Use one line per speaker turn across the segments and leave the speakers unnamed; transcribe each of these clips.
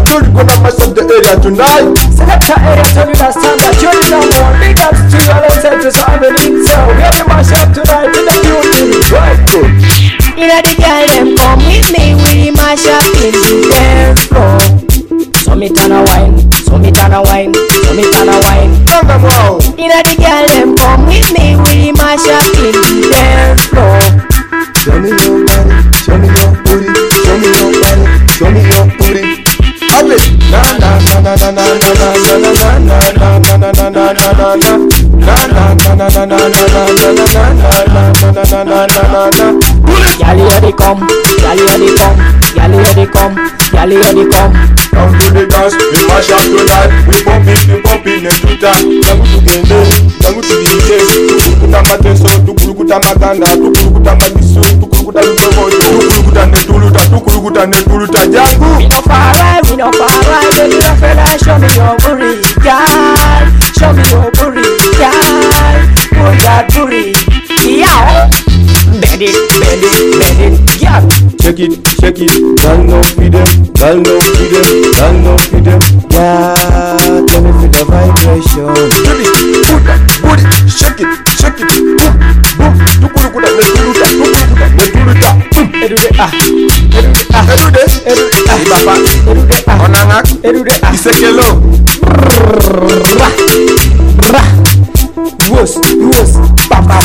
sure you're gonna mess up the area tonight.
Select your area to understand that you're the number one. Big ups to your ancestors, family. So we're the mash up tonight in the building.
Right, good.
You know the girl them come with me, we mash up in the dance floor.
So me turn a wine, so me turn a wine, so me turn a wine.
Turn them round.
You know the girl them come with me, we mash up in the dance floor.
Show me your body, show me your booty, show me your body, show me your booty. Have it. Na na na na na na na na na na na na na na na na na. Na na na na na na na na na na na na.
Gyal here they come, gyal here they come, gyal here they come, gyal here they come.
Down to the dance, we mash up tonight. We pumping and tuta. Jangu to gende, jangu to DJ. Tukulukuta mateso, tukulukuta maganda, tukulukuta madiso, tukulukuta lutomo, tukulukuta netuluta, tukulukuta netuluta. Jangu.
We no far right, baby, no fella. Show me your booty, gyal. Show me your booty, gyal. Pull that booty, yeah. Bend it, gyal.
Shake it, girl no feed them, girl no feed them, girl no feed them. Yeah, tell me feel the vibration. Do this, put that booty, shake it, boom, boom. Tukulukuta netuluta, tukulukuta netuluta.
Edude ah,
Ibapa,
edude ah,
onangak,
edude ah.
isekelo.
Wos, papa,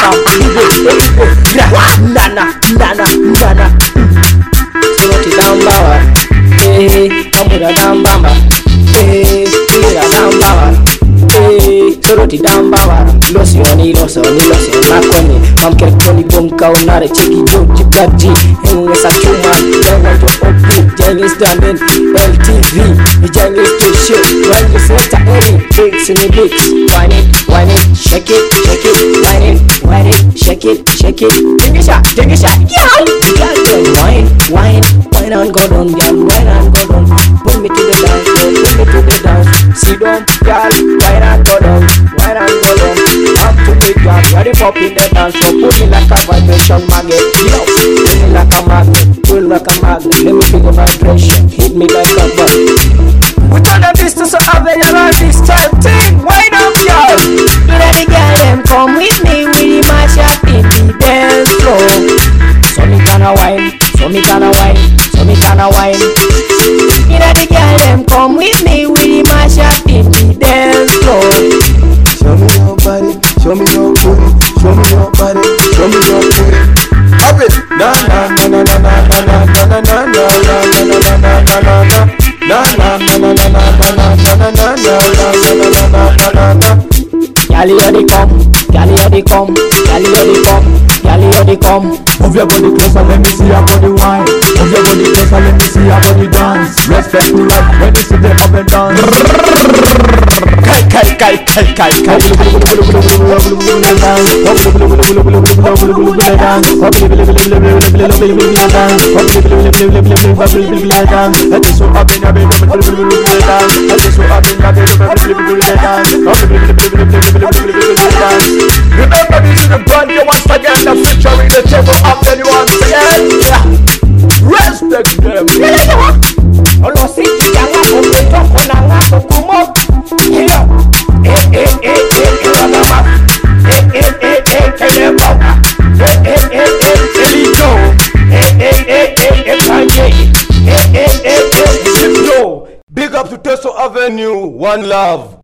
nana. Soroti dambawa, kamura dambamba, kamura dambawa, soroti dambawa. Losi makoni, mamkere koni bonka unare cheki jo chiplaji, engesa chuma, jenga jo opi, jenga standing, LTV, jenga to show, when you select any, bigs in the bigs, wine it, shake it, wine it, shake it, take a shot, yeah, wine and go down, girl, wine and go down, pull me to the dance, sit down, girl, wine and go down, up to me, girl, ready pop in the dance, so pull me like a vibration magnet, yo, pull me like a magnet, let me feel the vibration, hit me like a bug. We turn the distance of available this time thing, wind up, y'all.
You know the girl them come with me, we mash up in the dance floor.
So me gonna wine.
You know the girl them come with me, we mash up in the dance floor.
Show me your body, show me your booty, show me your body, show me your booty. Have it. Na na na na na na na na na na na na na na.
Gyal here they come.
Move your body closer, let me see your body wine. Move your body closer, let me see your body dance. Respect to life when you see the up and down.
Remember this is the brand you once again, the featuring the table up anyone again. Yeah. Respect them. Big up to Teso Avenue, one love.